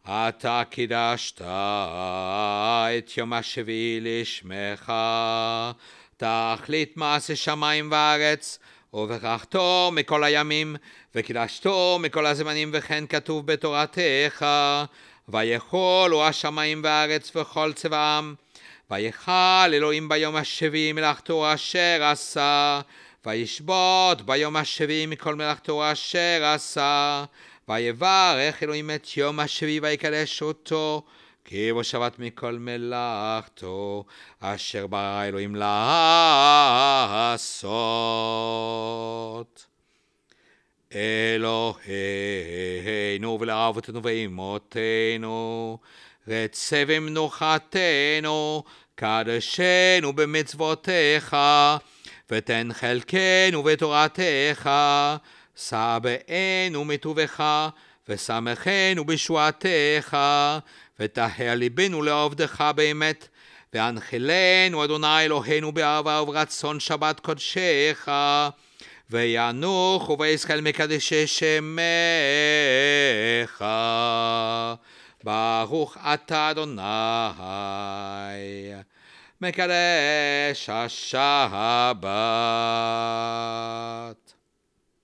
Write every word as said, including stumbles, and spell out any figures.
אתה קידשת את יום השביעי לשמך, תכלית מעשה שמיים וארץ, וברכתו מכל הימים, וקידשתו מכל הזמנים, וכן כתוב בתורתך, ויכולו השמיים והארץ וכל צבאם, ויכל אלוהים ביום השביעי מלאכתו אשר עשה, וישבות ביום השביעי מכל מלאכתו אשר עשה, ויברך אלוהים את יום השביעי ויקדש אותו, כי בו שבת מכל מלאכתו אשר ברא אלוהים לעשות. אלוהינו ולאבותינו ואמותינו, רצה במנוחתנו, קדשנו במצוותיך, ותן חלקנו בתורתך, שא בנו מטובך, ושמחנו בשועתך, ותהה ליבנו לעובדך באמת, והנחילנו אדוני אלוהינו באהבה וברצון שבת קודשך, וינוח ויזכה מקדשי שמך. ברוך אתה אדוני מקדש השבת.